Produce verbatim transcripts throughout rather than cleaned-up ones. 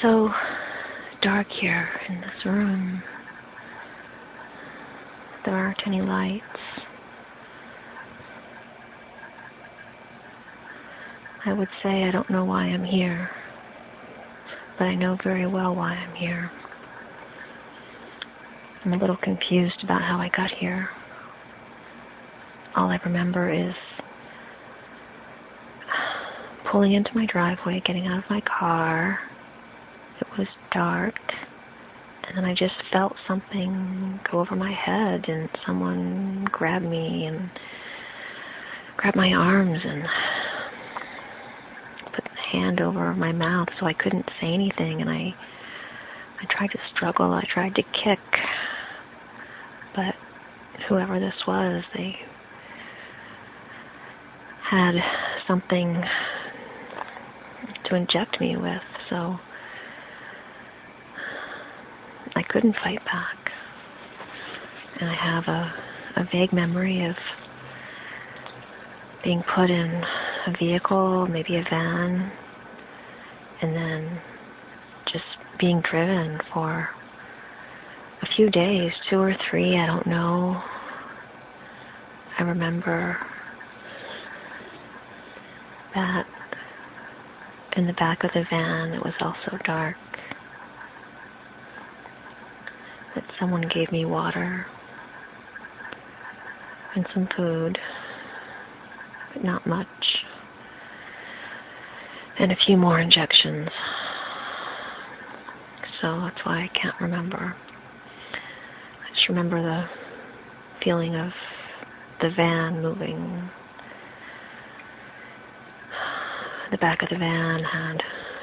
so dark here in this room. There aren't any lights. I would say I don't know why I'm here, but I know very well why I'm here. I'm a little confused about how I got here. All I remember is pulling into my driveway, getting out of my car. It was dark, and then I just felt something go over my head, and someone grabbed me and grabbed my arms and put a hand over my mouth so I couldn't say anything, and I I tried to struggle, I tried to kick, but whoever this was, they had something to inject me with, so I couldn't fight back. And I have a, a vague memory of being put in a vehicle, maybe a van, and then just being driven for a few days, two or three, I don't know. I remember that in the back of the van it was also dark, that someone gave me water and some food, but not much, and a few more injections. So that's why I can't remember. I just remember the feeling of the van moving. The back of the van had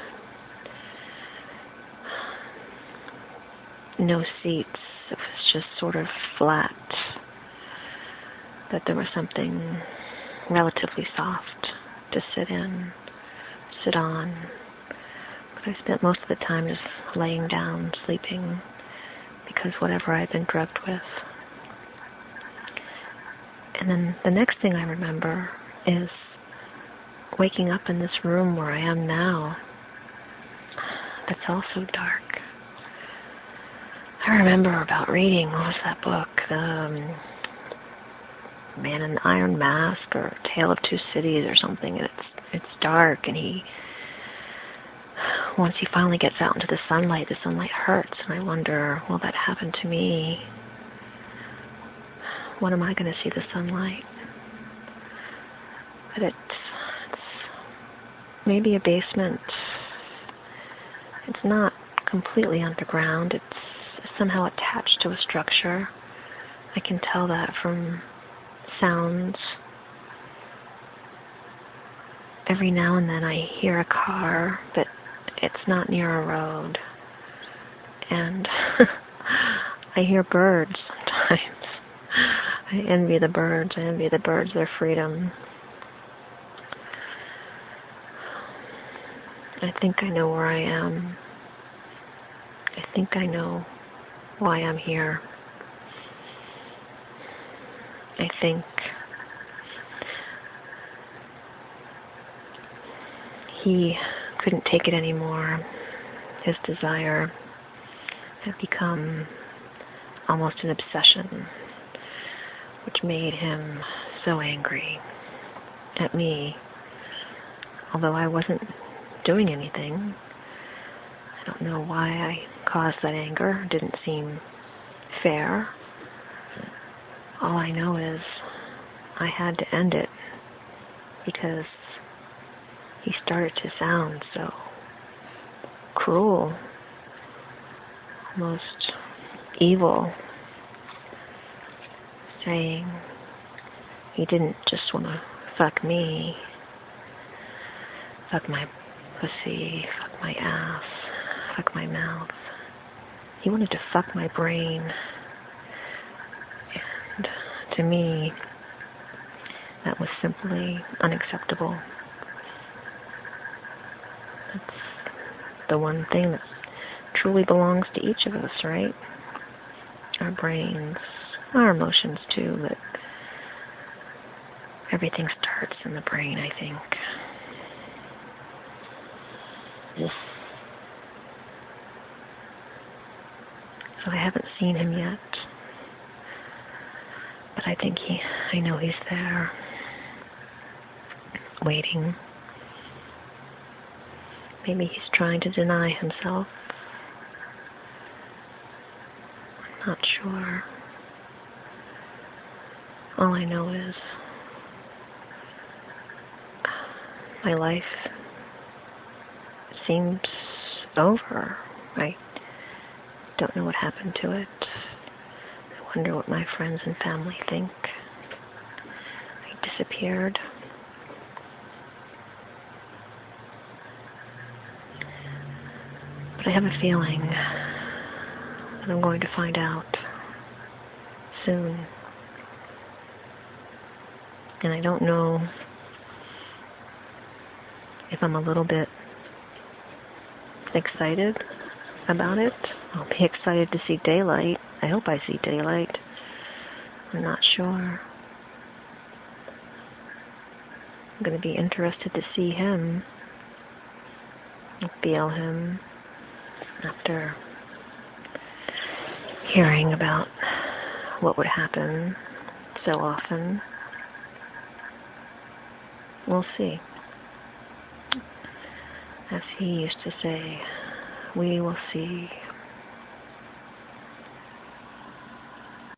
no seats. It was just sort of flat. That there was something relatively soft to sit in, sit on. But I spent most of the time just laying down, sleeping, because whatever I'd been drugged with. And then the next thing I remember is waking up in this room where I am now, that's also dark. I remember about reading, what was that book? Um, Man in the Iron Mask, or Tale of Two Cities or something. And it's it's dark, and he, once he finally gets out into the sunlight, the sunlight hurts, and I wonder, will that happen to me? When am I going to see the sunlight? But it's maybe a basement. It's not completely underground. It's somehow attached to a structure. I can tell that from sounds. Every now and then I hear a car, but it's not near a road. And I hear birds sometimes. I envy the birds. I envy the birds their freedom. I think I know where I am. I think I know why I'm here. I think he couldn't take it anymore. His desire had become almost an obsession, which made him so angry at me, although I wasn't doing anything. I don't know why I caused that anger. It didn't seem fair. All I know is I had to end it because he started to sound so cruel, almost evil, saying he didn't just want to fuck me, fuck my pussy, fuck my ass, fuck my mouth. He wanted to fuck my brain. And to me, that was simply unacceptable. That's the one thing that truly belongs to each of us, right? Our brains, our emotions too, but everything starts in the brain, I think. Yes. seen him yet, but I think he, I know he's there, waiting. Maybe he's trying to deny himself. I'm not sure. All I know is my life seems over. I don't know what happened to it. I wonder what my friends and family think. I disappeared. But I have a feeling that I'm going to find out soon. And I don't know if I'm a little bit excited about it. I'll be excited to see daylight. I hope I see daylight. I'm not sure. I'm going to be interested to see him, feel him, after hearing about what would happen so often. We'll see. As he used to say, we will see